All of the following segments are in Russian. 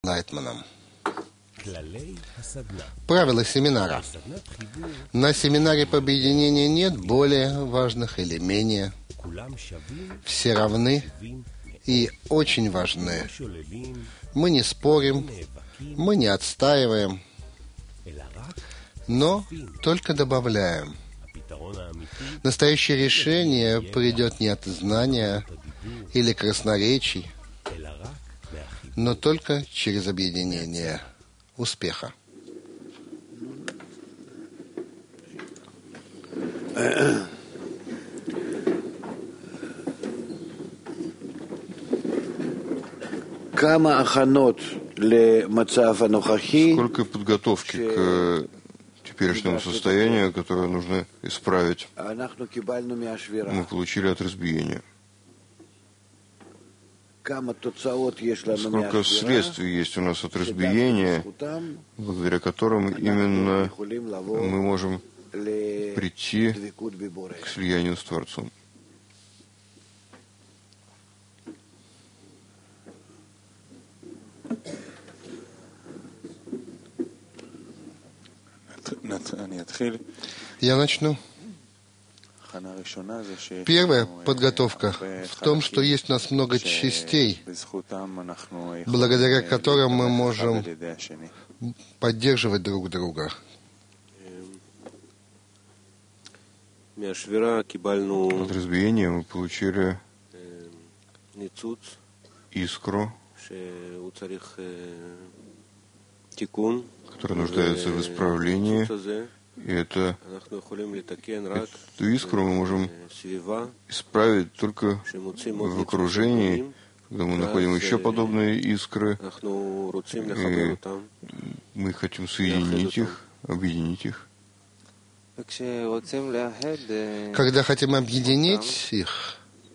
Лайтманом. Правила семинара. На семинаре по объединению нет более важных или менее. Все равны и очень важны. Мы не спорим, мы не отстаиваем, но только добавляем. Настоящее решение придет не от знания или красноречий, но только через объединение успеха. Сколько подготовки к теперешнему состоянию, которое нужно исправить, мы получили от разбиения? Сколько следствий есть у нас от разбиения, благодаря которым именно мы можем прийти к слиянию с Творцом? Я начну. Первая подготовка в том, что есть у нас много частей, благодаря которым мы можем поддерживать друг друга. От разбиения мы получили искру, которая нуждается в исправлении. И эту искру мы можем исправить только в окружении, когда мы находим еще подобные искры, и мы хотим соединить их, объединить их. Когда хотим объединить их,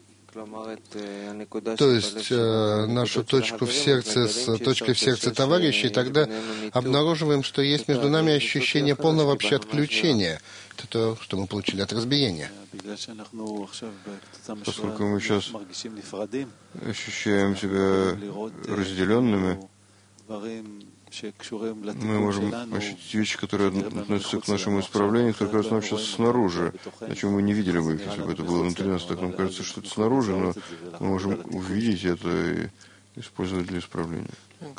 то есть нашу точку в сердце с точкой в сердце товарищей, тогда обнаруживаем, что есть между нами ощущение полного вообще отключения. Это то, что мы получили от разбиения. Поскольку мы сейчас ощущаем себя разделенными, мы можем ощутить вещи, которые относятся к нашему исправлению, только раз нам сейчас снаружи. Зачем мы не видели бы их, если бы это было внутри нас? Так нам кажется, что это снаружи, но мы можем увидеть это и использовать для исправления.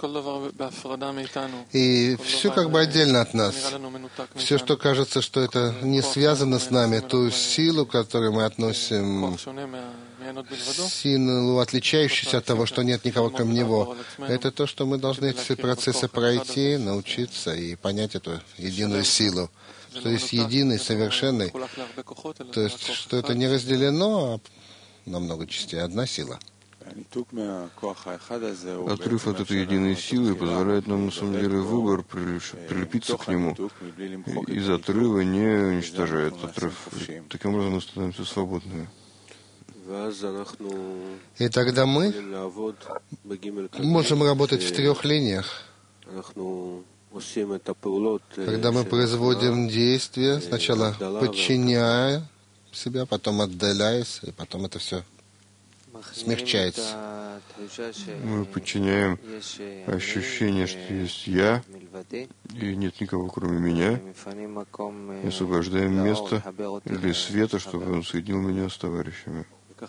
И все как бы отдельно от нас. Все, что кажется, что это не связано с нами, ту силу, которую мы относим, силу, отличающуюся от того, что нет никого кроме него, это то, что мы должны эти процессы пройти, научиться и понять эту единую силу, что есть единый, совершенный, то есть, что это не разделено на много частей, одна сила. Отрыв от этой единой силы позволяет нам, на самом деле, выбор прилепиться к нему. Из отрыва не уничтожает отрыв. Таким образом мы становимся свободными. И тогда мы можем работать в трех линиях. Когда мы производим действия, сначала подчиняя себя, потом отдаляясь, и потом это все смягчается. Мы подчиняем ощущение, что есть я, и нет никого, кроме меня, и освобождаем место для света, чтобы он соединил меня с товарищами.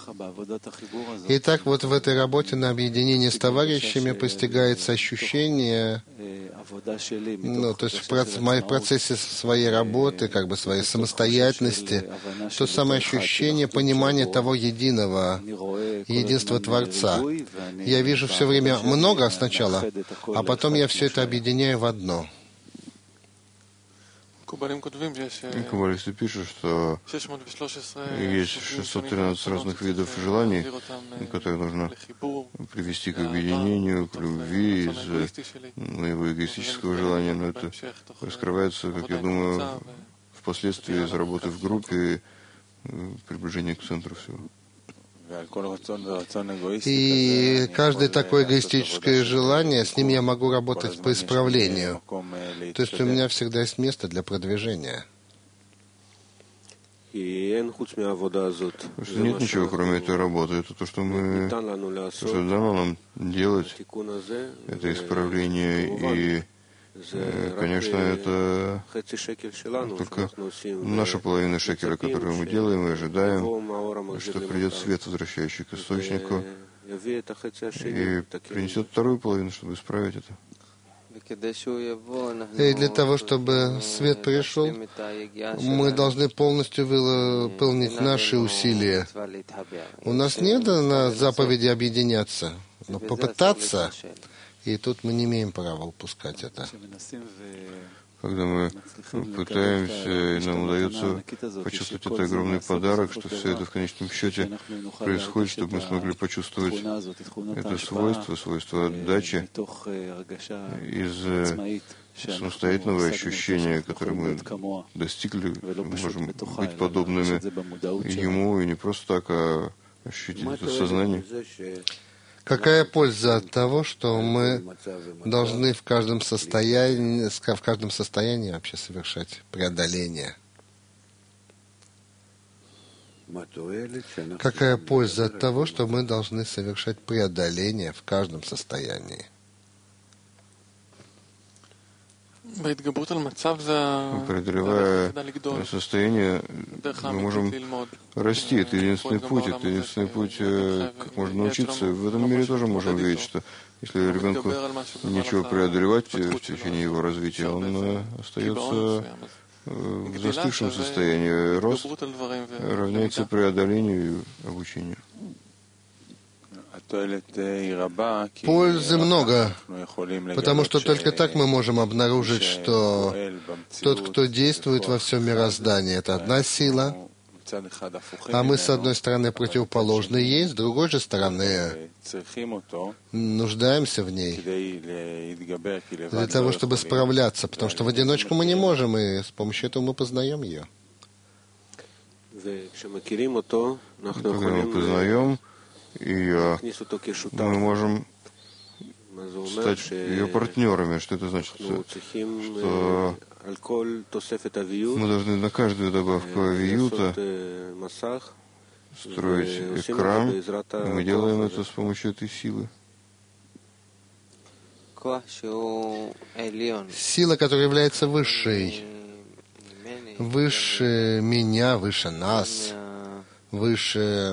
И так вот в этой работе на объединение с товарищами постигается ощущение, то есть в процессе своей работы, как бы своей самостоятельности, то самое ощущение понимания того единого, единства Творца. Я вижу все время много сначала, а потом я все это объединяю в одно. Каббалисты пишут, что есть 613 разных видов желаний, которые нужно привести к объединению, к любви из моего эгоистического желания, но это раскрывается, как я думаю, впоследствии из работы в группе, приближения к центру всего. И каждое такое эгоистическое желание, с ним я могу работать по исправлению. То есть у меня всегда есть место для продвижения. Потому что нет ничего, кроме этой работы. Это то, что дано нам делать, это исправление. И, конечно, это только наша половина шекеля, которую мы делаем и ожидаем, что придет свет, возвращающий к источнику, и принесет вторую половину, чтобы исправить это. И для того, чтобы свет пришел, мы должны полностью выполнить наши усилия. У нас нет на заповеди объединяться, но попытаться, и тут мы не имеем права упускать это. Когда мы пытаемся, и нам удается почувствовать этот огромный подарок, что все это в конечном счете происходит, чтобы мы смогли почувствовать это свойство отдачи из самостоятельного ощущения, которое мы достигли, можем быть подобными ему, и не просто так, а ощутить это в сознании. Какая польза от того, что мы должны в каждом состоянии вообще совершать преодоление? Какая польза от того, что мы должны совершать преодоление в каждом состоянии? Преодолевая состояние, мы можем расти. Это единственный путь, как можно научиться. В этом мире тоже можем видеть, что если ребенку нечего преодолевать в течение его развития, он остается в застывшем состоянии. Рост равняется преодолению и обучению. Пользы много, потому что только так мы можем обнаружить, что тот, кто действует во всем мироздании, это одна сила, а мы, с одной стороны, противоположны ей, с другой же стороны, нуждаемся в ней для того, чтобы справляться, потому что в одиночку мы не можем, и с помощью этого мы познаем ее. Когда мы познаем ее, мы можем стать ее партнерами. Что это значит? Что мы должны на каждую добавку авиюта строить экран, и мы делаем это с помощью этой силы. Сила, которая является высшей, выше меня, выше нас, выше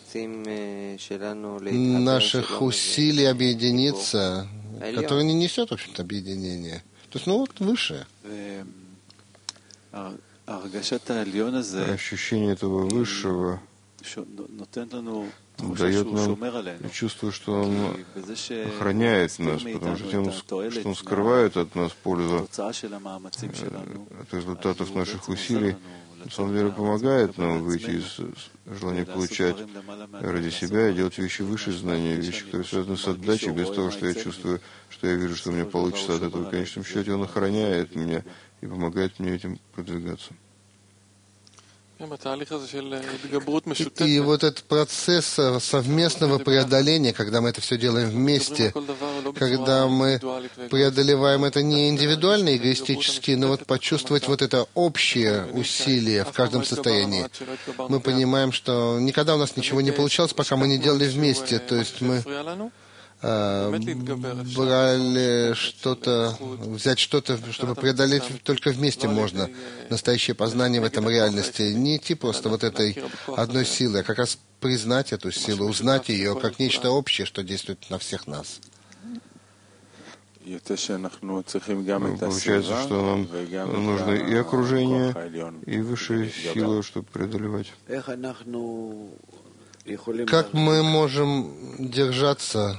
наших усилий объединиться, которое не несет, в общем-то, объединение. То есть, выше. Ощущение этого высшего дает нам чувство, что он охраняет нас, потому что тем, что он скрывает от нас пользу от результатов наших усилий, на самом деле помогает нам выйти из желания получать ради себя и делать вещи выше знания, вещи, которые связаны с отдачей, без того, что я чувствую, что я вижу, что у меня получится от этого. В конечном счете он охраняет меня и помогает мне этим продвигаться. И вот этот процесс совместного преодоления, когда мы это все делаем вместе, когда мы преодолеваем это не индивидуально, эгоистически, но вот почувствовать вот это общее усилие в каждом состоянии. Мы понимаем, что никогда у нас ничего не получалось, пока мы не делали вместе. То есть мы брали что-то, взять что-то, чтобы преодолеть, только вместе можно настоящее познание в этом реальности. Не идти просто вот этой одной силой, а как раз признать эту силу, узнать ее как нечто общее, что действует на всех нас. Получается, что нам нужно и окружение, и высшая сила, чтобы преодолевать. Как мы можем держаться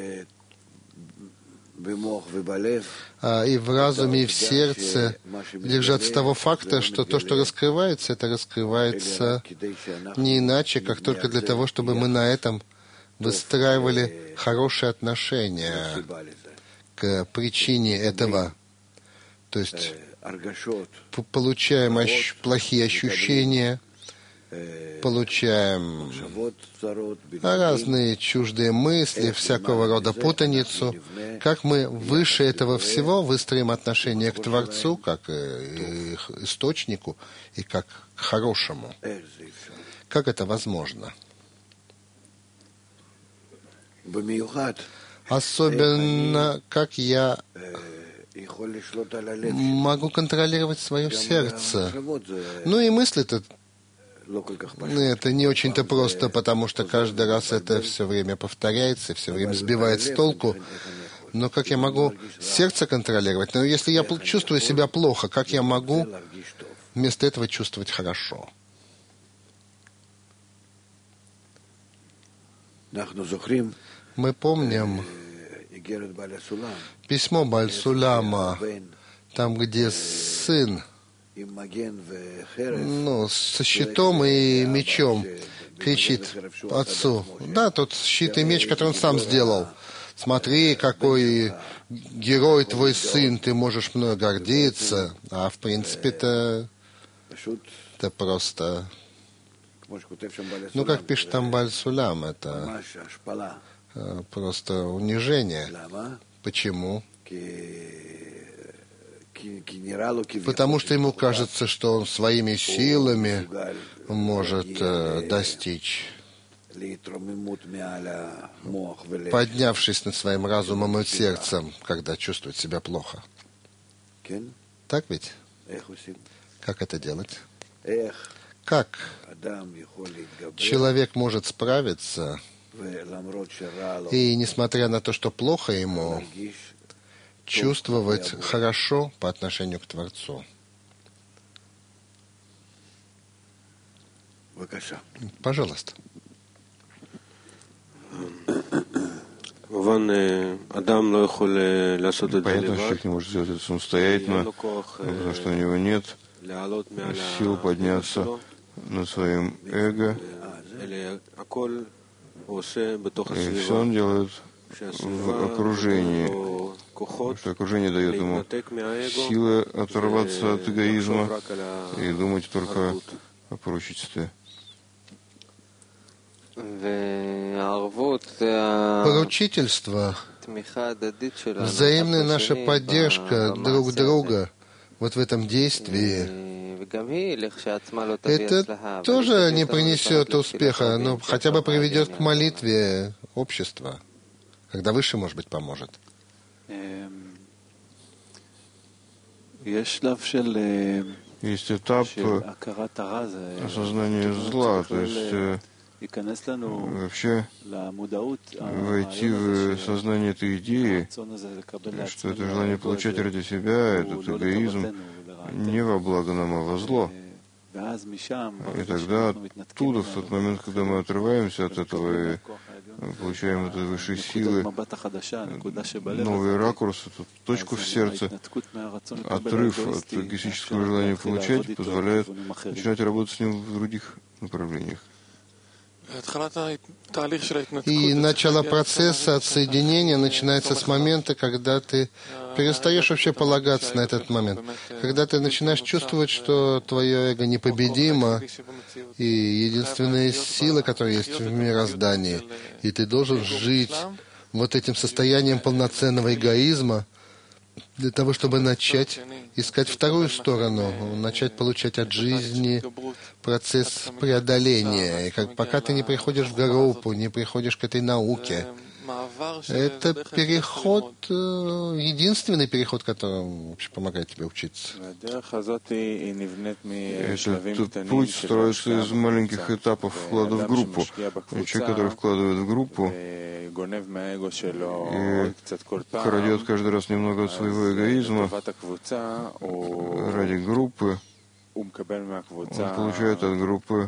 и в разуме, и в сердце, держаться того факта, что то, что раскрывается, это раскрывается не иначе, как только для того, чтобы мы на этом выстраивали хорошие отношения к причине этого. То есть получаем плохие ощущения, получаем разные чуждые мысли, всякого рода путаницу, как мы выше этого всего выстроим отношение к Творцу, как к источнику и как к хорошему. Как это возможно? Особенно, как я могу контролировать свое сердце. Ну и мысли-то это не очень-то просто, потому что каждый раз это все время повторяется, все время сбивает с толку. Но как я могу сердце контролировать? Но если я чувствую себя плохо, как я могу вместо этого чувствовать хорошо? Мы помним письмо Баль-Сулама, там, где сын, со щитом и мечом кричит отцу: да, тот щит и меч, который он сам сделал. Смотри, какой герой твой сын, ты можешь мной гордиться. А в принципе-то это просто... как пишет там Баль-Сулам, это просто унижение. Почему? Потому что ему кажется, что он своими силами может достичь, поднявшись над своим разумом и сердцем, когда чувствует себя плохо. Так ведь? Как это делать? Как человек может справиться и, несмотря на то, что плохо ему, чувствовать хорошо по отношению к Творцу? Пожалуйста. Понятно, что человек не может сделать это самостоятельно, потому что у него нет сил подняться над своим эго. И все он делает в окружении, что окружение дает ему силы оторваться от эгоизма и думать только о пророчестве. Поручительство, взаимная наша поддержка друг друга вот в этом действии, это тоже не принесет успеха, но хотя бы приведет к молитве общества, когда выше, может быть, поможет. Есть этап осознания зла, то есть вообще войти в сознание этой идеи, что это желание получать ради себя, этот эгоизм, не во благо нам, а во зло. И тогда оттуда, в тот момент, когда мы отрываемся от этого и получаем от высшей силы новый ракурс, эту точку в сердце, отрыв от эгоистического желания получать позволяет начинать работать с ним в других направлениях. И начало процесса отсоединения начинается с момента, когда ты перестаешь вообще полагаться на этот момент. Когда ты начинаешь чувствовать, что твое эго непобедимо, и единственная сила, которая есть в мироздании, и ты должен жить вот этим состоянием полноценного эгоизма, для того, чтобы начать искать вторую сторону, начать получать от жизни процесс преодоления. И пока ты не приходишь в группу, не приходишь к этой науке, это переход, единственный переход, который вообще помогает тебе учиться. Этот путь строится из маленьких этапов вклада в группу. Человек, который вкладывает в группу и крадет каждый раз немного от своего эгоизма ради группы, он получает от группы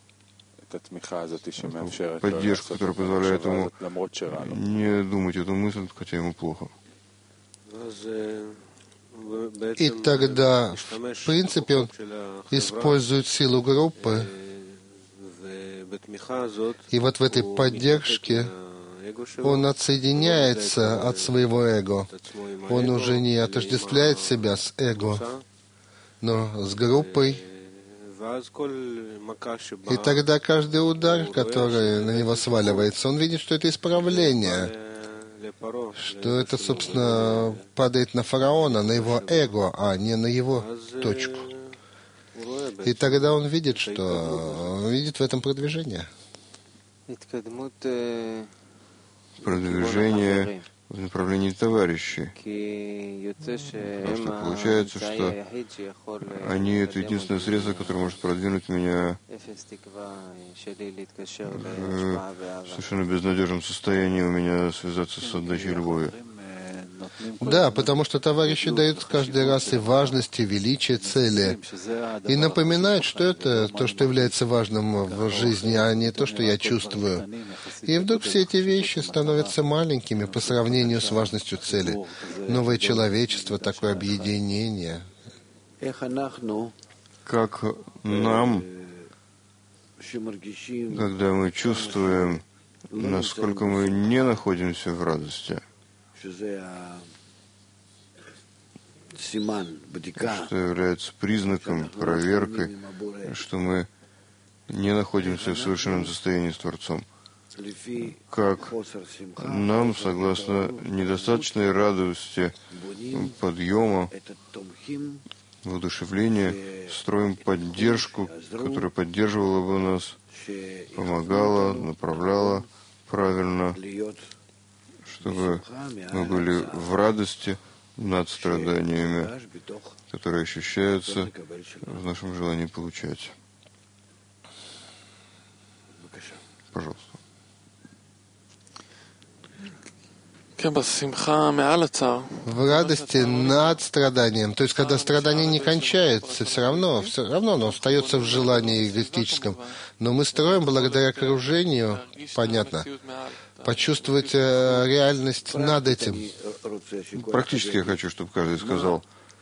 поддержку, которая позволяет ему не думать эту мысль, хотя ему плохо. И тогда, в принципе, он использует силу группы, и вот в этой поддержке он отсоединяется от своего эго. Он уже не отождествляет себя с эго, но с группой, И тогда каждый удар, который на него сваливается, он видит, что это исправление, что это, собственно, падает на фараона, на его эго, а не на его точку. И тогда он видит, что он видит в этом продвижение. Продвижение в направлении товарищей. Потому что получается, что они — это единственное средство, которое может продвинуть меня в совершенно безнадежном состоянии у меня связаться с отдачей любви. Да, потому что товарищи дают каждый раз и важность, и величие цели, и напоминают, что это то, что является важным в жизни, а не то, что я чувствую. И вдруг все эти вещи становятся маленькими по сравнению с важностью цели. Новое человечество, такое объединение. Как нам, когда мы чувствуем, насколько мы не находимся в радости, что является признаком, проверкой, что мы не находимся в совершенном состоянии с Творцом. Как нам, согласно недостаточной радости, подъема, воодушевления, строим поддержку, которая поддерживала бы нас, помогала, направляла правильно, чтобы мы были в радости над страданиями, которые ощущаются в нашем желании получать. Пожалуйста. В радости над страданием, то есть когда страдание не кончается, все равно оно остается в желании эгоистическом. Но мы строим благодаря окружению, понятно, почувствовать реальность над этим. Практически я хочу, чтобы каждый сказал,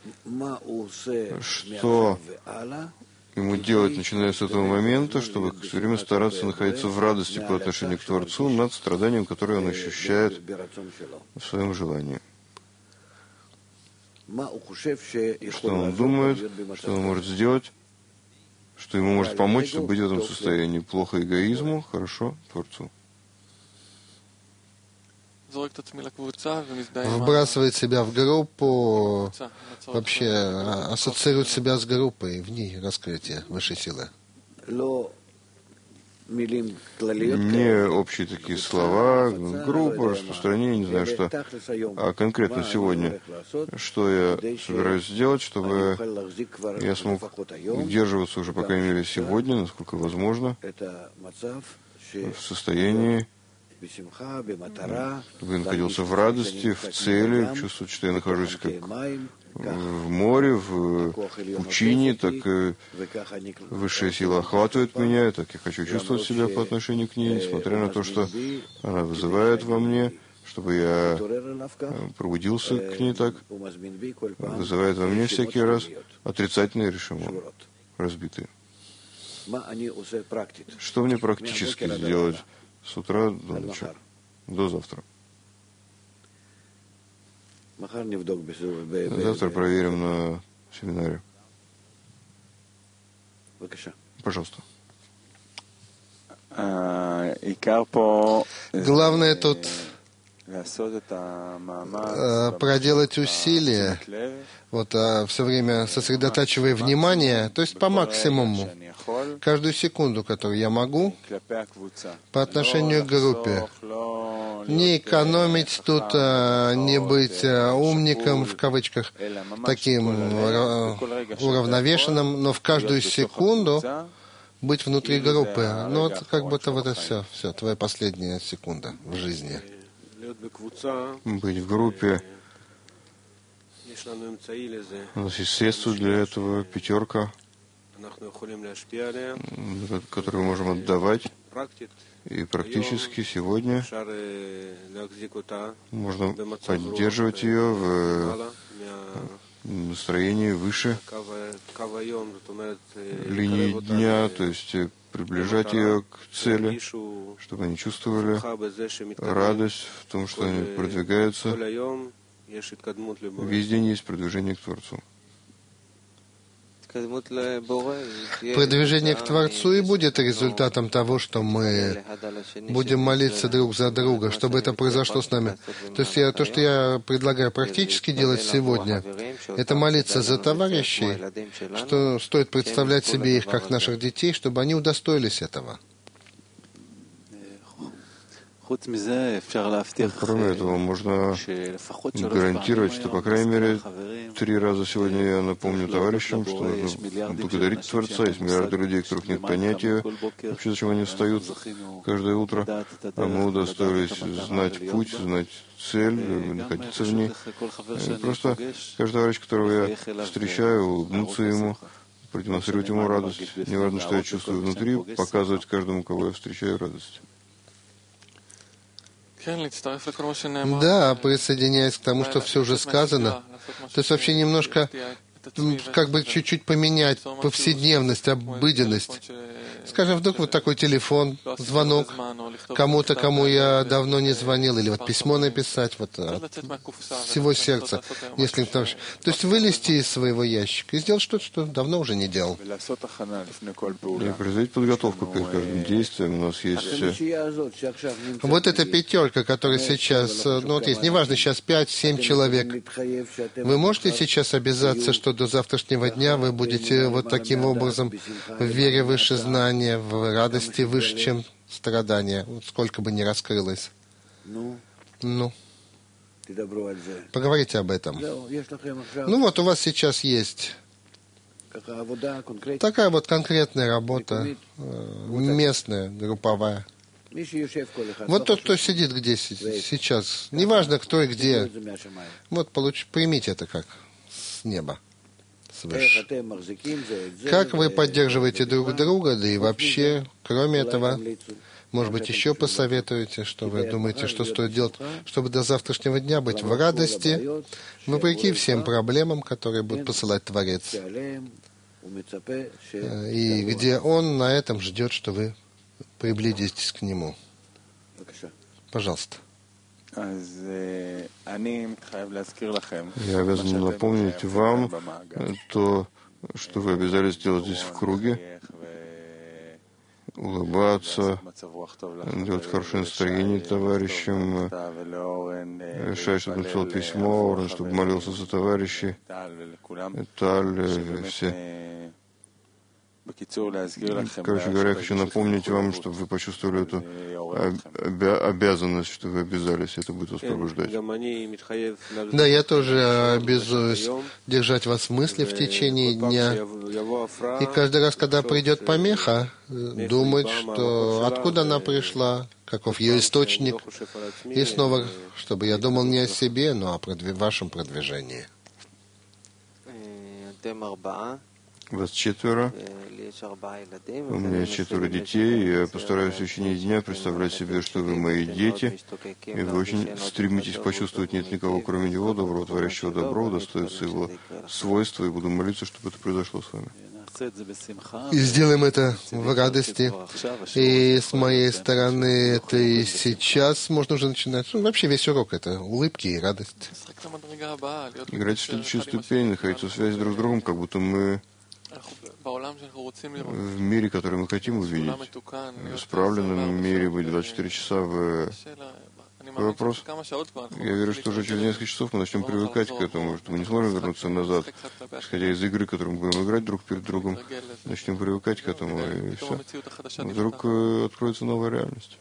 что ему делать, начиная с этого момента, чтобы все время стараться находиться в радости по отношению к Творцу над страданием, которое он ощущает в своем желании. Что он думает, что он может сделать, что ему может помочь, чтобы быть в этом состоянии. Плохо эгоизму, хорошо Творцу. Вбрасывает себя в группу, вообще ассоциирует себя с группой, в ней раскрытие высшей силы. Не общие такие слова, группа, распространение, не знаю что, а конкретно сегодня, что я собираюсь сделать, чтобы я смог удерживаться уже, по крайней мере, сегодня, насколько возможно, в состоянии, чтобы я находился в радости, в цели, чувствовать, что я нахожусь как в море, в пучине, так высшая сила охватывает меня, так я хочу чувствовать себя по отношению к ней, несмотря на то, что она вызывает во мне, чтобы я пробудился к ней так, вызывает во мне всякий раз отрицательные решения, разбитые. Что мне практически сделать с утра до ночи, до завтра? Завтра проверим на семинаре. Пожалуйста. Главное тут проделать усилия, все время сосредотачивая внимание, то есть по максимуму, каждую секунду, которую я могу, по отношению к группе. Не экономить тут, не быть умником, в кавычках, таким уравновешенным, но в каждую секунду быть внутри группы. Ну, как будто это все, твоя последняя секунда в жизни. Быть в группе. У нас есть средства для этого, 5, которые мы можем отдавать. И практически сегодня можно поддерживать ее в настроении выше линии дня, то есть приближать ее к цели, чтобы они чувствовали радость в том, что они продвигаются. Весь день есть продвижение к Творцу. Продвижение к Творцу и будет результатом того, что мы будем молиться друг за друга, чтобы это произошло с нами. То есть то, что я предлагаю практически делать сегодня, это молиться за товарищей, что стоит представлять себе их как наших детей, чтобы они удостоились этого. Кроме этого, можно гарантировать, что, по крайней мере, 3 раза сегодня я напомню товарищам, что нужно благодарить Творца. Есть миллиарды людей, у которых нет понятия вообще, зачем они встают каждое утро. А мы удостоились знать путь, знать цель, находиться в ней. Просто каждый товарищ, которого я встречаю, улыбнуться ему, продемонстрировать ему радость. Неважно, что я чувствую внутри, показывать каждому, кого я встречаю, радость. Да, присоединяясь к тому, что все уже сказано, то есть вообще немножко, как бы чуть-чуть поменять повседневность, обыденность. Скажем, вдруг вот такой телефон, звонок кому-то, кому я давно не звонил, или вот письмо написать, вот от всего сердца. Если то есть вылезти из своего ящика и сделать что-то, что давно уже не делал. И производить подготовку перед каждым действием. У нас есть... Вот эта пятерка, которая сейчас, ну вот есть, неважно, сейчас 5-7 человек. Вы можете сейчас обязаться, что до завтрашнего дня вы будете вот таким образом в вере выше знания, в радости выше, чем страдания, вот сколько бы ни раскрылось. Ну, поговорите об этом. Ну вот, у вас сейчас есть такая вот конкретная работа, местная, групповая. Вот тот, кто сидит где сейчас, неважно кто и где, вот примите это как с неба. Свыше. Как вы поддерживаете друг друга, да и вообще, кроме этого, может быть, еще посоветуете, что вы думаете, что стоит делать, чтобы до завтрашнего дня быть в радости, вопреки всем проблемам, которые будет посылать Творец, и где Он на этом ждет, что вы приблизитесь к Нему. Пожалуйста. Я обязан напомнить вам то, что вы обязались сделать здесь в круге, улыбаться, делать хорошее настроение товарищам, решать, чтобы написал письмо, Орен, чтобы молился за товарищей, Таль, все. Короче говоря, я хочу напомнить вам, чтобы вы почувствовали эту обязанность, что вы обязались, это будет вас пробуждать. Да, я тоже обязуюсь держать вас в мысли в течение дня. И каждый раз, когда придет помеха, думать, что откуда она пришла, каков ее источник. И снова, чтобы я думал не о себе, но о вашем продвижении. Вас 4. У меня 4 детей, и я постараюсь в течение дня представлять себе, что вы мои дети, и вы очень стремитесь почувствовать, нет никого, кроме Него, доброго, творящего добро, удостоиться Его свойства, и буду молиться, чтобы это произошло с вами. И сделаем это в радости. И с моей стороны, это и сейчас можно уже начинать. Ну, вообще весь урок — это улыбки и радость. Играть в следующую ступень, находиться в связи друг с другом, как будто мы в мире, который мы хотим увидеть, в исправленном мире, быть 24 часа в... Какой вопрос? Я верю, что уже через несколько часов мы начнем привыкать к этому, что мы не сможем вернуться назад, исходя из игры, которую мы будем играть друг перед другом, начнем привыкать к этому, и все. Вдруг откроется новая реальность.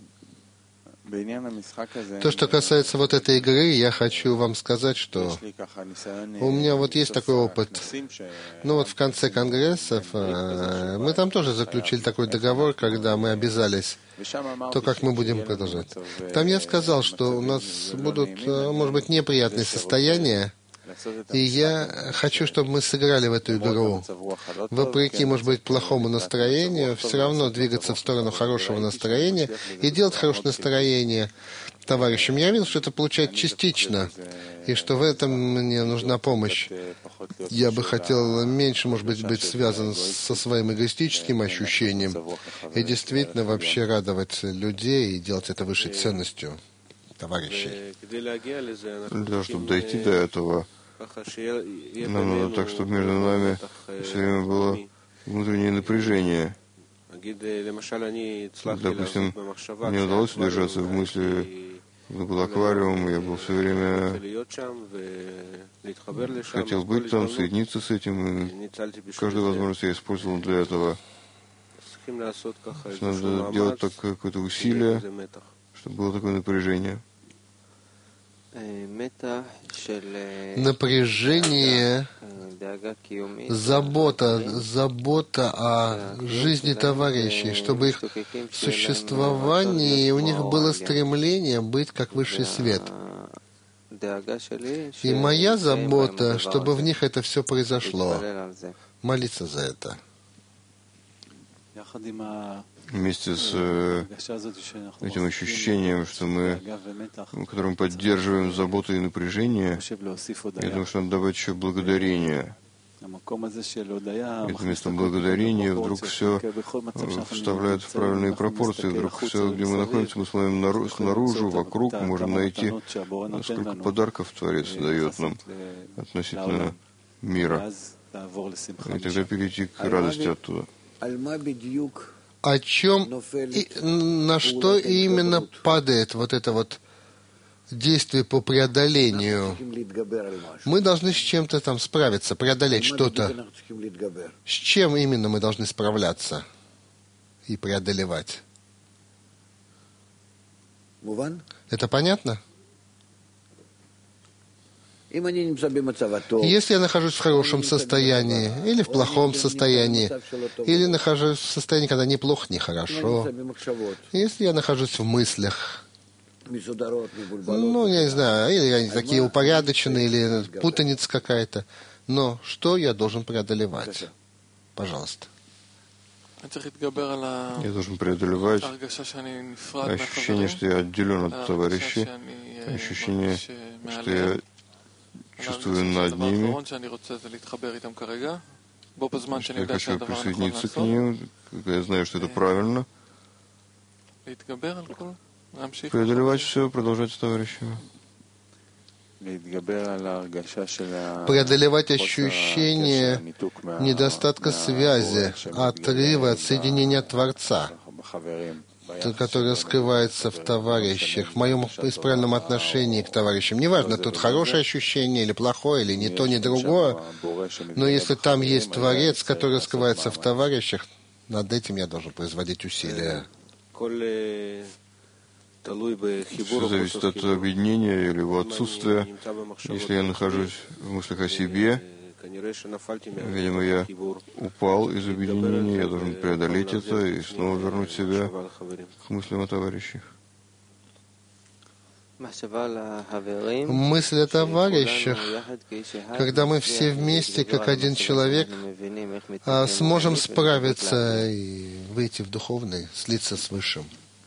То, что касается вот этой игры, я хочу вам сказать, что у меня вот есть такой опыт. Ну вот в конце конгрессов мы там тоже заключили такой договор, когда мы обязались, то, как мы будем продолжать. Там я сказал, что у нас будут, может быть, неприятные состояния, и я хочу, чтобы мы сыграли в эту игру. Вопреки, может быть, плохому настроению, все равно двигаться в сторону хорошего настроения и делать хорошее настроение товарищам. Я видел, что это получается частично, и что в этом мне нужна помощь. Я бы хотел меньше, может быть связан со своим эгоистическим ощущением и действительно вообще радовать людей и делать это высшей ценностью товарищей. Для того, чтобы дойти до этого, Нам надо так, чтобы между нами все время было внутреннее напряжение. Допустим, мне удалось удержаться в мысли, был аквариум, я был все время, хотел быть там, соединиться с этим, и каждую возможность я использовал для этого. Надо делать так какое-то усилие, чтобы было такое напряжение. Напряжение, забота о жизни товарищей, чтобы их существование, у них было стремление быть как высший свет. И моя забота, чтобы в них это все произошло, молиться за это. Вместе с этим ощущением, что мы, которым поддерживаем заботу и напряжение, я думаю, что надо давать еще благодарение. И вместо благодарения вдруг все вставляют в правильные пропорции. Вдруг все, где мы находимся, мы смотрим снаружи, вокруг, можем найти, сколько подарков Творец дает нам относительно мира. И тогда перейти к радости оттуда. О чем и на что именно падает вот это вот действие по преодолению? Мы должны с чем-то там справиться, преодолеть что-то. С чем именно мы должны справляться и преодолевать? Это понятно? Если я нахожусь в хорошем состоянии, или в плохом состоянии, или нахожусь в состоянии, когда ни плохо, ни хорошо, если я нахожусь в мыслях, ну, я не знаю, или они такие упорядоченные, или путаница какая-то, но что я должен преодолевать? Пожалуйста. Я должен преодолевать ощущение, что я отделен от товарищей, ощущение, что я чувствую над ними, что я хочу присоединиться к ним, когда я знаю, что это правильно. Преодолевать все, продолжать с товарищами. Преодолевать ощущение недостатка связи, отрыва от соединения Творца, которое скрывается в товарищах, в моем исправленном отношении к товарищам. Неважно, тут хорошее ощущение или плохое, или ни то, ни другое, но если там есть Творец, который скрывается в товарищах, над этим я должен производить усилия. Все зависит от объединения или его отсутствия. Если я нахожусь в мыслях о себе, видимо, я упал из объединения, я должен преодолеть это и снова вернуть себя к мыслям о товарищах. Мысль о товарищах, когда мы все вместе, как один человек, сможем справиться и выйти в духовный, слиться с Высшим.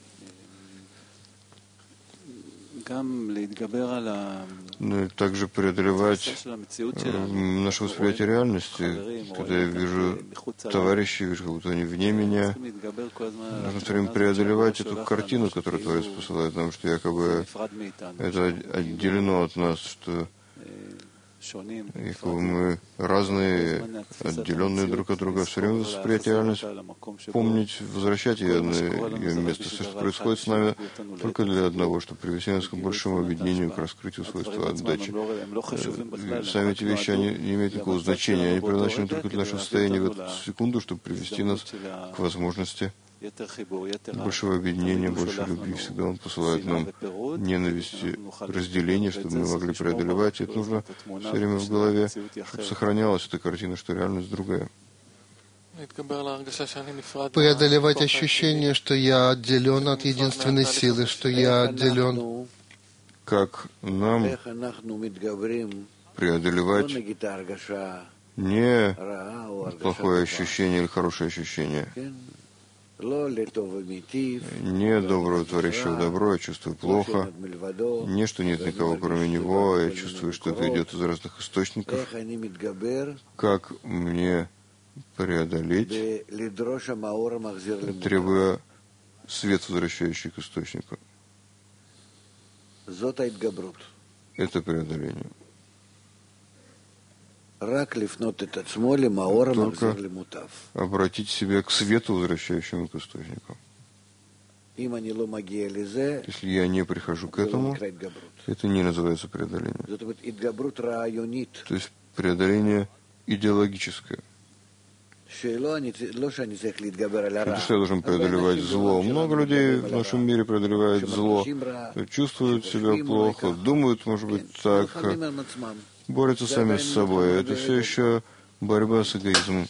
Ну и также преодолевать наше восприятие реальности. Когда я вижу товарищей, вижу, как будто они вне меня, нужно все время преодолевать эту картину, которую Творец посылает нам, что якобы это отделено от нас, что якобы мы разные, отделенные друг от друга, все время восприятие реальности, помнить, возвращать ее на ее место. Все, что происходит с нами, только для одного, чтобы привести нас к большему объединению, к раскрытию свойства отдачи. Сами эти вещи, они не имеют никакого значения, они предназначены только для нашего состояния в эту секунду, чтобы привести нас к возможности большего объединения, больше любви. Всегда Он посылает нам ненависти, разделение, чтобы мы могли преодолевать. И это нужно все время в голове, чтобы сохранялась эта картина, что реальность другая. Преодолевать ощущение, что я отделен от единственной силы, что я отделен. Как нам преодолевать не плохое ощущение или хорошее ощущение, не доброго творящего добро, я чувствую плохо, не что нет никого кроме него, я чувствую, что это идет из разных источников. Как мне преодолеть, требуя свет, возвращающий к источнику? Это преодоление. только обратить себя к свету, возвращающему к источнику. Если я не прихожу к этому, это не называется преодоление. То есть преодоление идеологическое. Не то, что я должен преодолевать зло. Много людей в нашем мире преодолевают зло, чувствуют себя плохо, думают, может быть, так, борются сами с собой. Это все еще борьба с эгоизмом.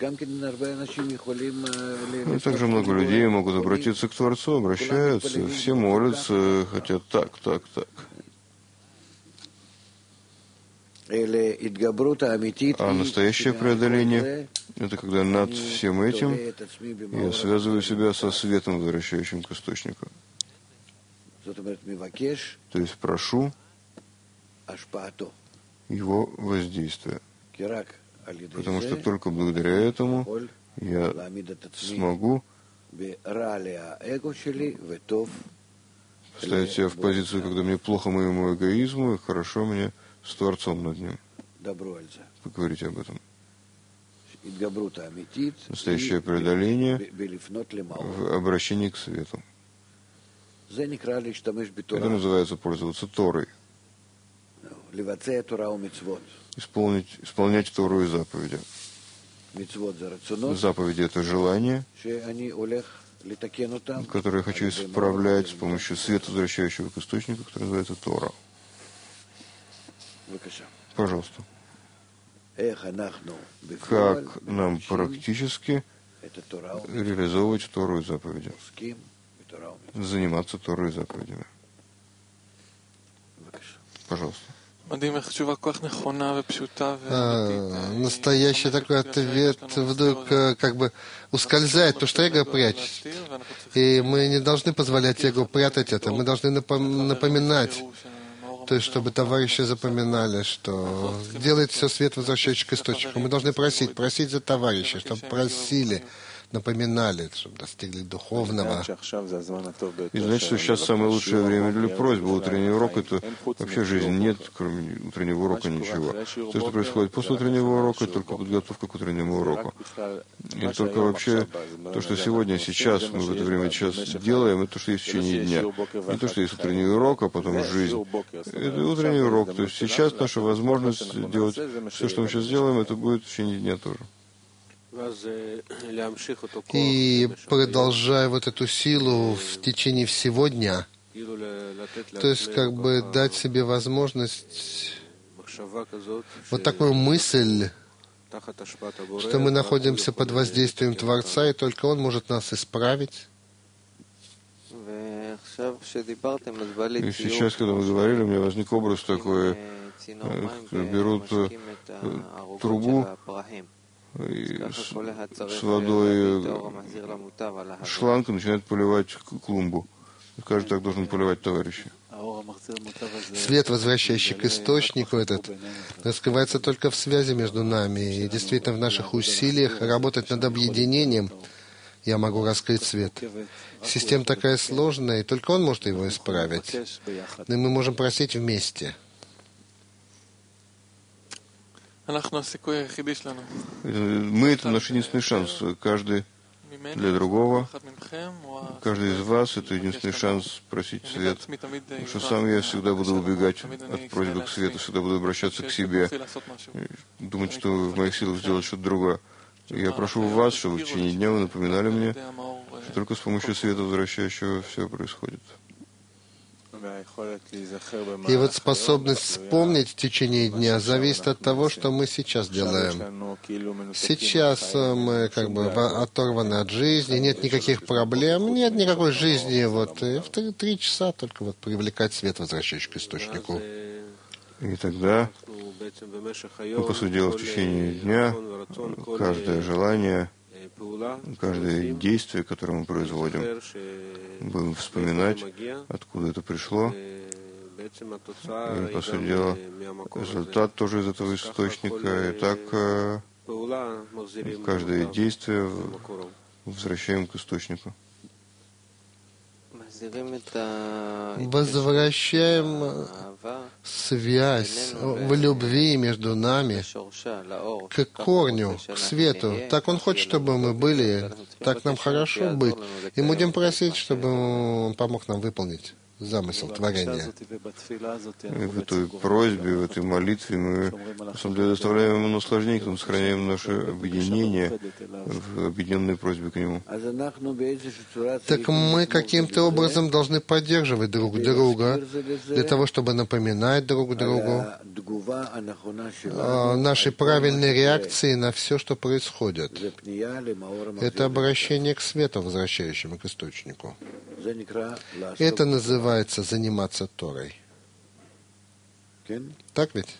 И также много людей могут обратиться к Творцу, обращаются, все молятся, хотят так. А настоящее преодоление — это когда над всем этим я связываю себя со светом, возвращающим к источнику. То есть прошу его воздействия. Потому что только благодаря этому я смогу ставить себя в позицию, когда мне плохо моему эгоизму и хорошо мне с Творцом над ним. Поговорите об этом. Настоящее преодоление в обращении к свету. Это называется пользоваться Торой. Исполнять Тору и заповеди. Заповеди — это желание, которое я хочу исправлять с помощью света, возвращающего к источнику, который называется Тора. Пожалуйста. Как нам практически реализовывать Тору и заповеди? Заниматься Торой и заповедями. Пожалуйста. Настоящий такой ответ вдруг как бы ускользает, потому что эго прячет. И мы не должны позволять эго прятать это. Мы должны напоминать. То есть, чтобы товарищи запоминали, что делает все свет, возвращающий к источнику. Мы должны просить за товарищей, чтобы просили, напоминали, чтобы достигли духовного. И значит, что сейчас самое лучшее время для просьбы. Утренний урок — это вообще жизнь. Нет, кроме утреннего урока, ничего. Все, что происходит после утреннего урока, только подготовка к утреннему уроку. И только вообще то, что сегодня, сейчас, мы в это время сейчас делаем, это то, что есть в течение дня. Не то, что есть утренний урок, а потом жизнь. Это утренний урок. То есть сейчас наша возможность делать все, что мы сейчас делаем, это будет в течение дня тоже. И продолжая вот эту силу в течение всего дня, то есть как бы дать себе возможность, вот такую мысль, что мы находимся под воздействием Творца, и только Он может нас исправить. И сейчас, когда вы говорили, у меня возник образ такой, берут трубу и с водой шланг начинает поливать клумбу. Каждый так должен поливать товарища. Свет, возвращающий к источнику этот, раскрывается только в связи между нами. И действительно в наших усилиях работать над объединением я могу раскрыть свет. Система такая сложная, и только Он может его исправить. И мы можем просить вместе. Мы — это наш единственный шанс. Каждый для другого, каждый из вас — это единственный шанс просить свет. Потому что сам я всегда буду убегать от просьбы к свету, всегда буду обращаться к себе, думать, что в моих силах сделать что-то другое. Я прошу вас, чтобы в течение дня вы напоминали мне, что только с помощью света, возвращающего, все происходит. И вот способность вспомнить в течение дня зависит от того, что мы сейчас делаем. Сейчас мы как бы оторваны от жизни, нет никаких проблем, нет никакой жизни. Вот, и в 3 часа только вот привлекать свет, возвращающий к источнику. И тогда, по сути дела, в течение дня, каждое желание, каждое действие, которое мы производим, будем вспоминать, откуда это пришло. И, по сути дела, результат тоже из этого источника. И так каждое действие возвращаем к источнику. возвращаем связь в любви между нами к корню, к свету. Так Он хочет, чтобы мы были, так нам хорошо быть. И мы будем просить, чтобы Он помог нам выполнить замысел творения. И в этой просьбе, в этой молитве мы, на самом деле, доставляем ему наслаждение, мы сохраняем наше объединение в объединенной просьбе к Нему. Так мы каким-то образом должны поддерживать друг друга для того, чтобы напоминать друг другу о нашей правильной реакции на все, что происходит. Это обращение к свету, возвращающему к источнику. Это называется заниматься Торой. Так ведь?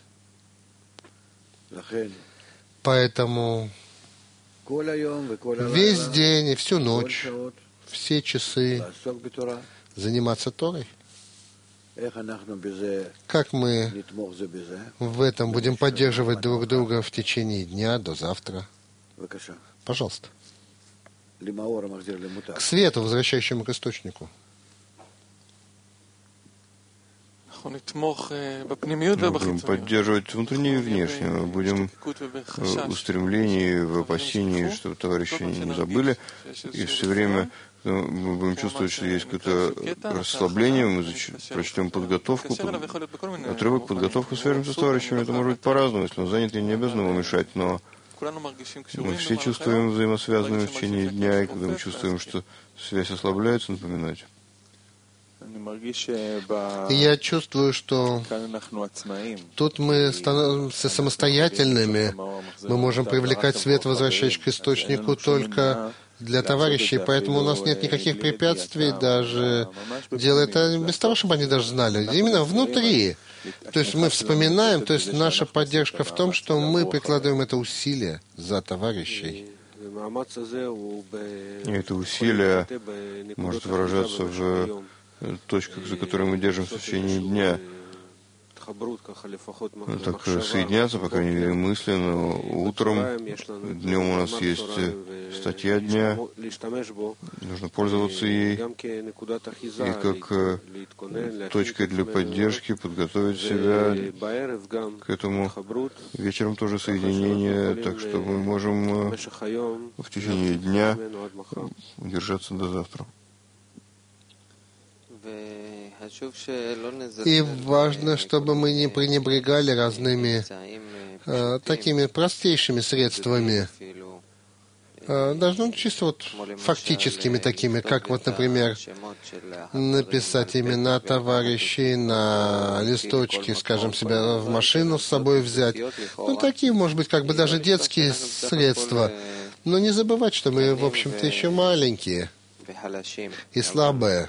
Поэтому весь день и всю ночь, все часы заниматься Торой. Как мы в этом будем поддерживать друг друга в течение дня до завтра? Пожалуйста. К свету, возвращающему к источнику. Мы будем поддерживать внутреннее и внешнее. Мы будем в устремлении, в опасении, чтобы товарищи не забыли. И все время мы будем чувствовать, что есть какое-то расслабление. Мы прочтем подготовку, отрывок, подготовку, свяжемся с товарищами. Это может быть по-разному. Если он занят, я не обязан ему мешать, но мы все чувствуем взаимосвязанными в течение дня, и когда мы чувствуем, что связь ослабляется, напоминать. Я чувствую, что тут мы становимся самостоятельными. Мы можем привлекать свет, возвращаясь к источнику, только для товарищей, поэтому у нас нет никаких препятствий, даже делая это без того, чтобы они даже знали. Именно внутри. То есть мы вспоминаем, то есть наша поддержка в том, что мы прикладываем это усилие за товарищей. И это усилие может выражаться в точках, за которые мы держимся в течение дня. Так соединяться, по крайней мере, мысленно. Утром, днем у нас есть статья дня. Нужно пользоваться ей. И как точкой для поддержки подготовить себя к этому. Вечером тоже соединение, так что мы можем в течение дня удержаться до завтра. И важно, чтобы мы не пренебрегали разными такими простейшими средствами, даже чисто вот фактическими такими, как вот, например, написать имена товарищей на листочке, скажем, себя в машину с собой взять. Ну, такие, может быть, как бы даже детские средства. Но не забывать, что мы, в общем-то, еще маленькие и слабые.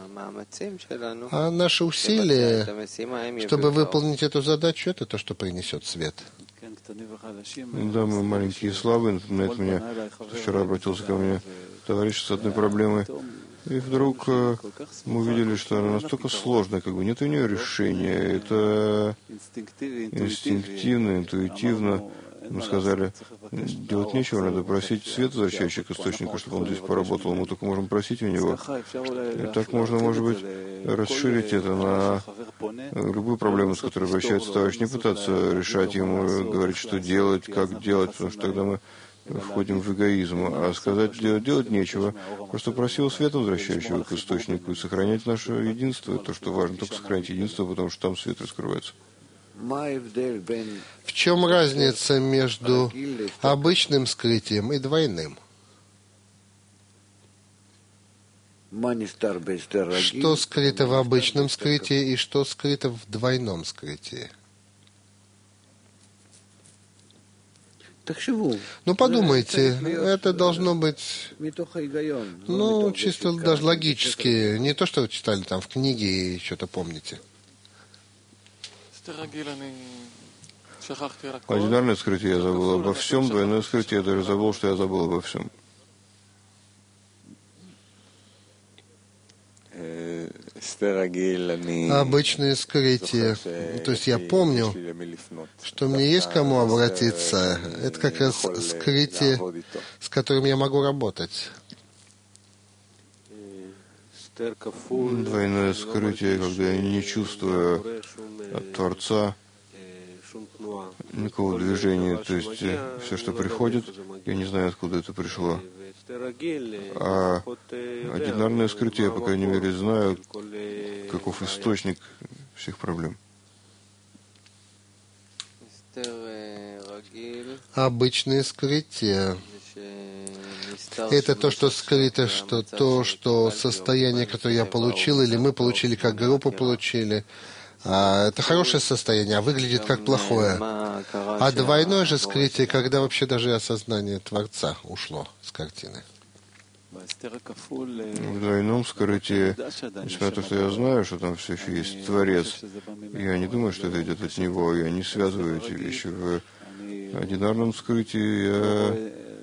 А наши усилия, чтобы выполнить эту задачу, это то, что принесет свет. Да, мы маленькие и слабые. Напоминает мне, вчера обратился ко мне товарищ с одной проблемой. И вдруг мы увидели, что она настолько сложная, как бы нет у нее решения. Это инстинктивно, интуитивно. Мы сказали, делать нечего, надо просить свет, возвращающий к источнику, чтобы он здесь поработал. Мы только можем просить у него. И так можно, может быть, расширить это на любую проблему, с которой обращается товарищ. Не пытаться решать ему, говорить, что делать, как делать, потому что тогда мы входим в эгоизм. А сказать, делать нечего. Просто просил света, возвращающего к источнику, и сохранять наше единство. То, что важно, только сохранять единство, потому что там свет раскрывается. В чем разница между обычным скрытием и двойным? Что скрыто в обычном скрытии и что скрыто в двойном скрытии? Ну, подумайте, это должно быть, ну, чисто даже логически, не то, что вы читали там в книге и что-то помните. Одинарное скрытие я забыл обо всем, двойное скрытие я даже забыл, что я забыл обо всем. Обычное скрытие. То есть я помню, что мне есть к кому обратиться. Это как раз скрытие, с которым я могу работать. Двойное скрытие, когда я не чувствую от Творца никакого движения, то есть все, что приходит, я не знаю, откуда это пришло. А одинарное скрытие, я, по крайней мере, знаю, каков источник всех проблем. Обычное скрытие — это то, что скрыто, что состояние, которое я получил, или мы получили, как группа получили. Это хорошее состояние, а выглядит как плохое. А двойное же скрытие, когда вообще даже осознание Творца ушло с картины. В двойном скрытии, несмотря на то, что я знаю, что там все еще есть Творец, я не думаю, что это идет от Него, я не связываю эти вещи. В одинарном скрытии я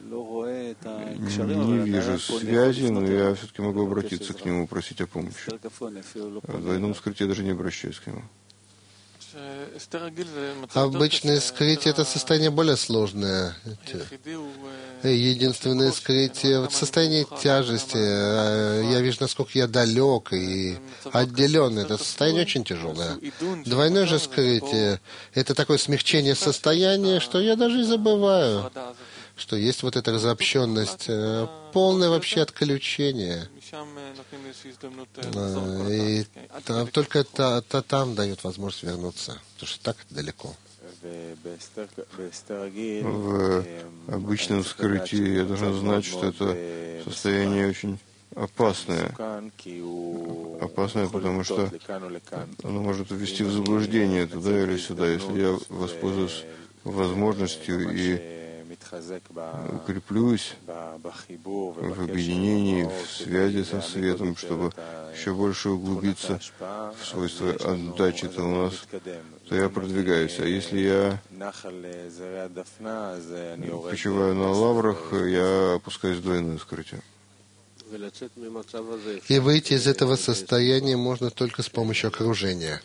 не вижу связи, но я все-таки могу обратиться к Нему, просить о помощи. В двойном скрытии я даже не обращаюсь к Нему. Обычное скрытие — это состояние более сложное. Единственное скрытие — вот состояние тяжести. Я вижу, насколько я далек и отделен. Это состояние очень тяжелое. Двойное же скрытие — это такое смягчение состояния, что я даже и забываю, что есть вот эта разобщенность, полное вообще отключение. И только там дает возможность вернуться, потому что так далеко. В обычном скрытии я должен знать, что это состояние очень опасное. Опасное, потому что оно может ввести в заблуждение туда или сюда. Если я воспользуюсь возможностью и укреплюсь в объединении, в связи со светом, чтобы еще больше углубиться в свойства отдачи Талмас, то я продвигаюсь. А если я почиваю на лаврах, я опускаюсь в двойное скрытие. И выйти из этого состояния можно только с помощью окружения.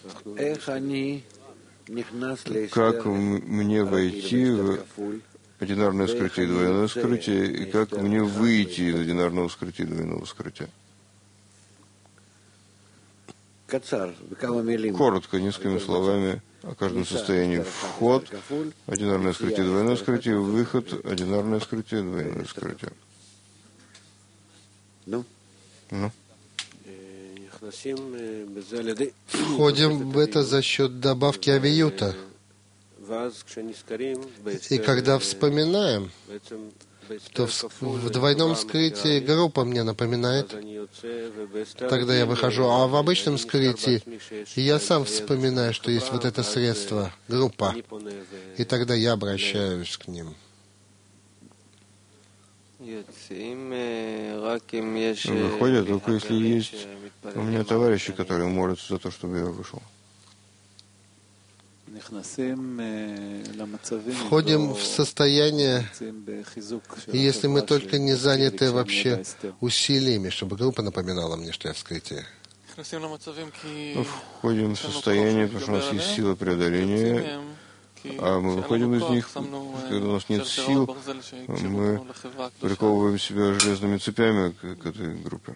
Как мне войти в одинарное скрытие и двойное скрытие, и как мне выйти из одинарного скрытия и двойного скрытия? Коротко, несколькими словами о каждом состоянии. Вход, одинарное скрытие, двойное скрытие, выход, одинарное скрытие, двойное скрытие. Входим в это за счет добавки авиюта. И когда вспоминаем, то в двойном скрытии группа мне напоминает, тогда я выхожу. А в обычном скрытии я сам вспоминаю, что есть вот это средство, группа, и тогда я обращаюсь к ним. Выходит, только если есть у меня товарищи, которые молятся за то, чтобы я вышел. Входим в состояние, если мы только не заняты вообще усилиями, чтобы группа напоминала мне, что я в скрытии. Входим в состояние, потому что у нас есть сила преодоления, а мы выходим из них, когда у нас нет сил, мы приковываем себя железными цепями к этой группе.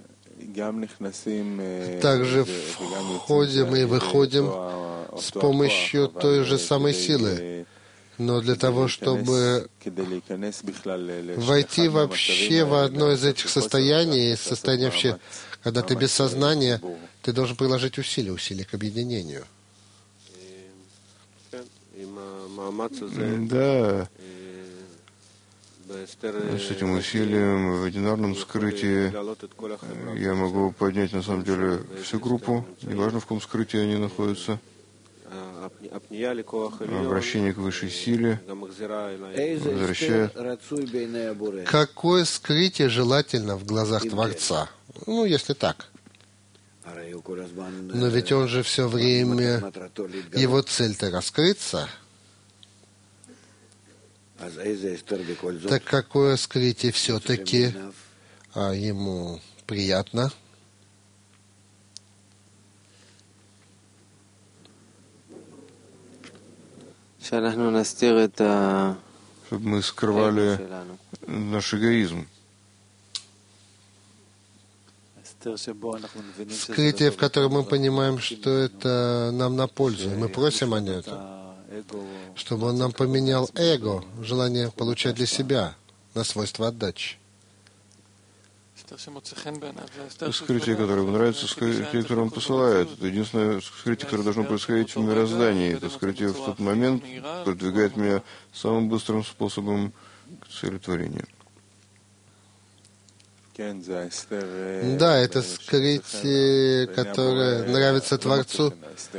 Также входим и выходим с помощью той же самой силы. Но для того, чтобы войти вообще в одно из этих состояний, состояние вообще, когда ты без сознания, ты должен приложить усилия к объединению. Да. С этим усилием в одинарном скрытии я могу поднять на самом деле всю группу, неважно в каком скрытии они находятся. Обращение к высшей силе возвращает. Какое скрытие желательно в глазах Творца? Ну, если так. Но ведь он же все время, его цель-то раскрыться. Так какое скрытие все-таки ему приятно? Чтобы мы скрывали наш эгоизм. Скрытие, в котором мы понимаем, что это нам на пользу, и мы просим о нем, чтобы он нам поменял эго, желание получать для себя, на свойство отдачи. Скрытие, которое ему нравится, скрытие, которое он посылает. Это единственное скрытие, которое должно происходить в мироздании. Это скрытие в тот момент продвигает меня самым быстрым способом к цели творения. Да, это скрытие, которое нравится Творцу.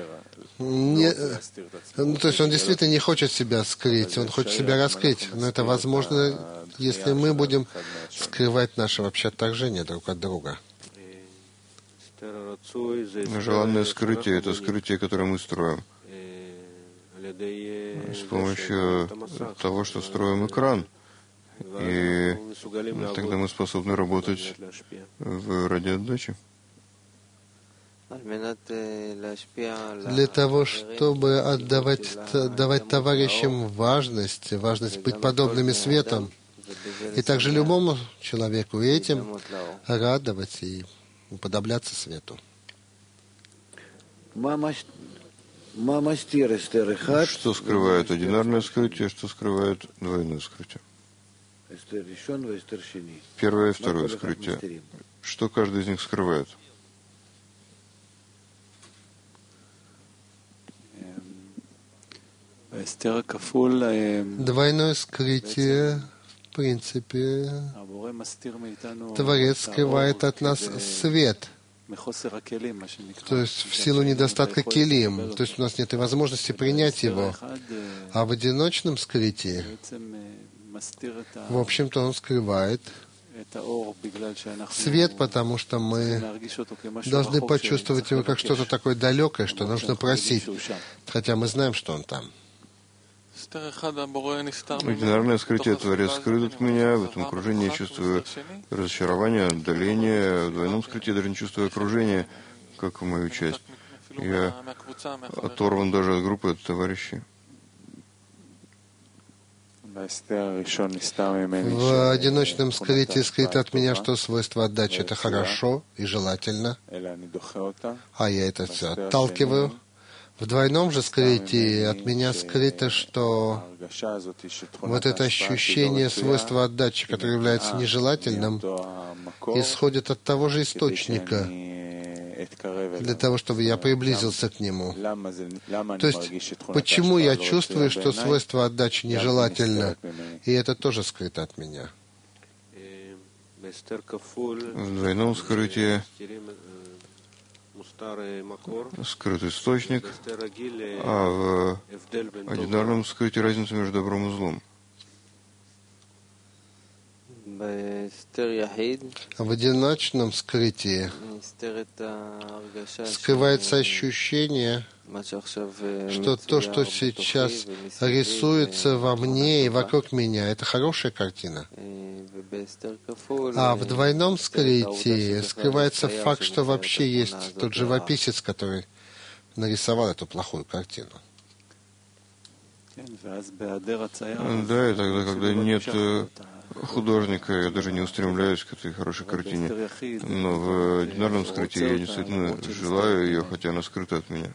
То есть он действительно не хочет себя скрыть, он хочет себя раскрыть. Но это возможно, если мы будем скрывать наше вообще отторжение друг от друга. Желанное скрытие — это скрытие, которое мы строим. С помощью того, что строим экран. И тогда мы способны работать ради отдачи. Для того, чтобы давать товарищам важность быть подобными светом, и также любому человеку, и этим радовать и уподобляться свету. Что скрывает одинарное скрытие, что скрывает двойное скрытие? Первое и второе скрытие. Что каждый из них скрывает? Двойное скрытие, в принципе, Творец скрывает от нас свет, то есть в силу недостатка келим, то есть у нас нет и возможности принять его. А в одиночном скрытии, в общем-то, он скрывает свет, потому что мы должны почувствовать его как что-то такое далекое, что нужно просить, хотя мы знаем, что он там. Одинарное скрытие Творец скрыт от меня, в этом окружении я чувствую разочарование, отдаление, в двойном скрытии даже не чувствую окружения, как в мою часть. Я оторван даже от группы, от товарищей. В одиночном скрытии скрыто от меня, что свойство отдачи — это хорошо и желательно, а я это все отталкиваю. В двойном же скрытии от меня скрыто, что вот это ощущение свойства отдачи, которое является нежелательным, исходит от того же источника, для того, чтобы я приблизился к нему. То есть, почему я чувствую, что свойство отдачи нежелательно, и это тоже скрыто от меня. В двойном скрытии скрыт источник, а в одинарном скрытии разница между добром и злом. В одиночном скрытии скрывается ощущение, что то, что сейчас рисуется во мне и вокруг меня, это хорошая картина. А в двойном скрытии скрывается факт, что вообще есть тот живописец, который нарисовал эту плохую картину. Да, и тогда, когда нет художника, я даже не устремляюсь к этой хорошей картине. Но в одинарном скрытии я действительно желаю ее, хотя она скрыта от меня.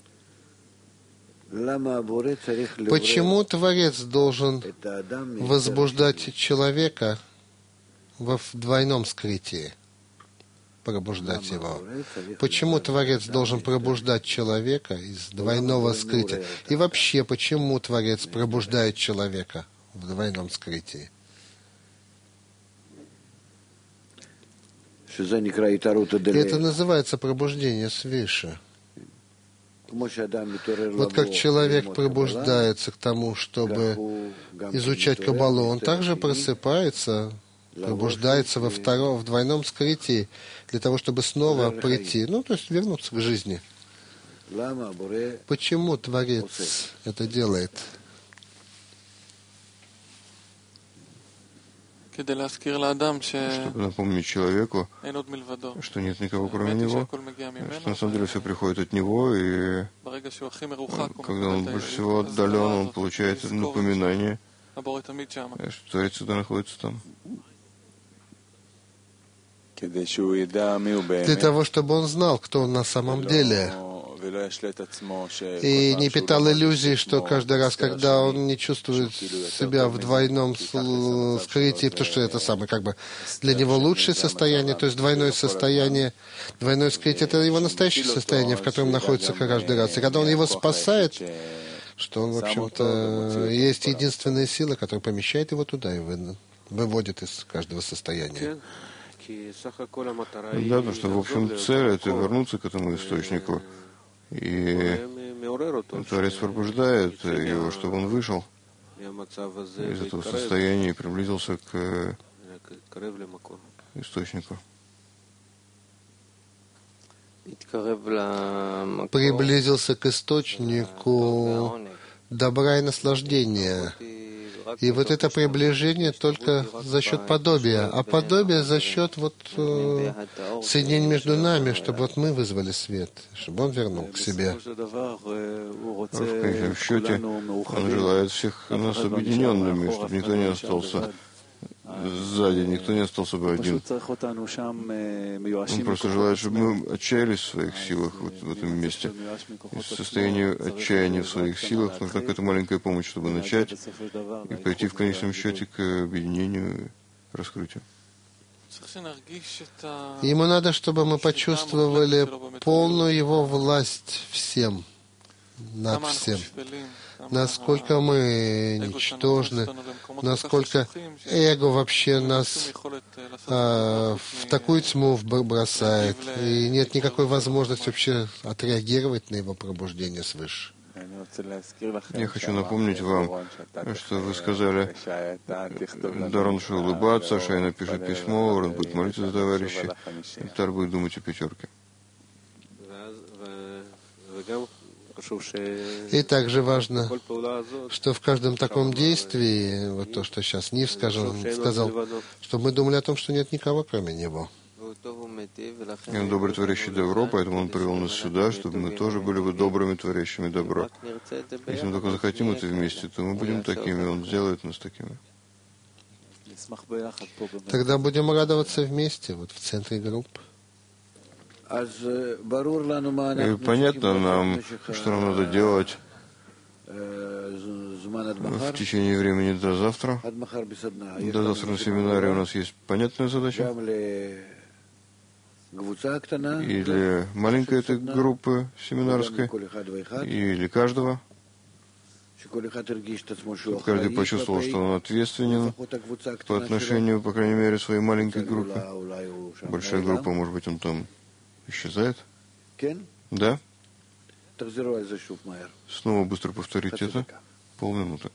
Почему Творец должен возбуждать человека в двойном скрытии, пробуждать его? Почему Творец должен пробуждать человека из двойного скрытия? И вообще, почему Творец пробуждает человека в двойном скрытии? Это называется пробуждение свыше. Вот как человек пробуждается к тому, чтобы изучать Каббалу, он также просыпается, пробуждается в двойном скрытии, для того, чтобы снова прийти, то есть вернуться к жизни. Почему Творец это делает? Чтобы напомнить человеку, что нет никого кроме него, что на самом деле все приходит от него, и когда он больше всего отдален, он получает напоминание, что Творец всегда находится там. для того, чтобы он знал, кто он на самом деле, и не питал иллюзий, что каждый раз, когда он не чувствует себя в двойном скрытии, потому что это самое, как бы, для него лучшее состояние, то есть двойное состояние, двойное скрытие — это его настоящее состояние, в котором находится каждый раз. И когда он его спасает, что он, в общем-то, есть единственная сила, которая помещает его туда и выводит из каждого состояния. Да, потому что, в общем, цель — это вернуться к этому источнику. И Творец пробуждает его, чтобы он вышел из этого состояния и приблизился к источнику. Приблизился к источнику добра и наслаждения. И вот это приближение только за счет подобия, а подобие за счет соединения между нами, чтобы мы вызвали свет, чтобы он вернул к себе. В конечном счете, он желает всех нас объединенными, чтобы никто не остался сзади, никто не остался бы один. Он просто желает, чтобы мы отчаялись в своих силах в этом месте. Из состояния отчаяния в своих силах нужна какая-то маленькая помощь, чтобы начать и пойти в конечном счете к объединению и раскрытию. Ему надо, чтобы мы почувствовали полную его власть всем, над всем. Насколько мы ничтожны, насколько эго вообще нас в такую тьму бросает, и нет никакой возможности вообще отреагировать на его пробуждение свыше. Я хочу напомнить вам, что вы сказали, Дарон шел улыбаться, Шай напишет письмо, Орен будет молиться за товарища, Тар будет думать о пятерке. И также важно, что в каждом таком действии, вот то, что сейчас Нив сказал, чтобы мы думали о том, что нет никого, кроме него. И он добрый творящий добро, поэтому он привел нас сюда, чтобы мы тоже были бы добрыми творящими добро. Если мы только захотим это вместе, то мы будем такими, он сделает нас такими. Тогда будем радоваться вместе, вот в центре группы. И понятно нам, что нам надо делать в течение времени до завтра. До завтра на семинаре у нас есть понятная задача. Или маленькой этой группы семинарской, или каждого. Каждый почувствовал, что он ответственен по отношению, по крайней мере, своей маленькой группе. Большая группа, может быть, он там исчезает? Да? Снова быстро повторить это. Полминуты.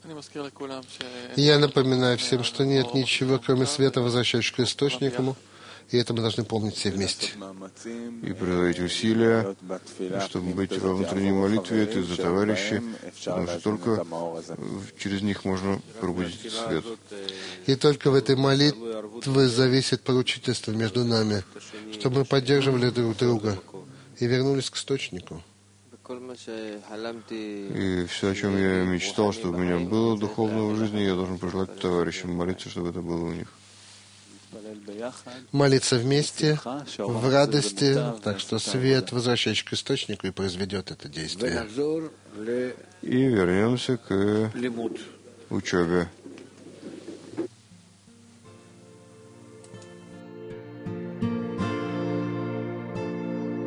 Я напоминаю всем, что нет ничего, кроме света, возвращающего к источнику, и это мы должны помнить все вместе. И прилагать усилия, чтобы быть во внутренней молитве, это за товарищей, потому что только через них можно пробудить свет. И только в этой молитве зависит поручительство между нами, чтобы мы поддерживали друг друга и вернулись к источнику. И все, о чем я мечтал, чтобы у меня было духовного в жизни, я должен пожелать товарищам молиться, чтобы это было у них. Молиться вместе, в радости, так что свет, возвращающий к источнику, и произведет это действие. И вернемся к учебе.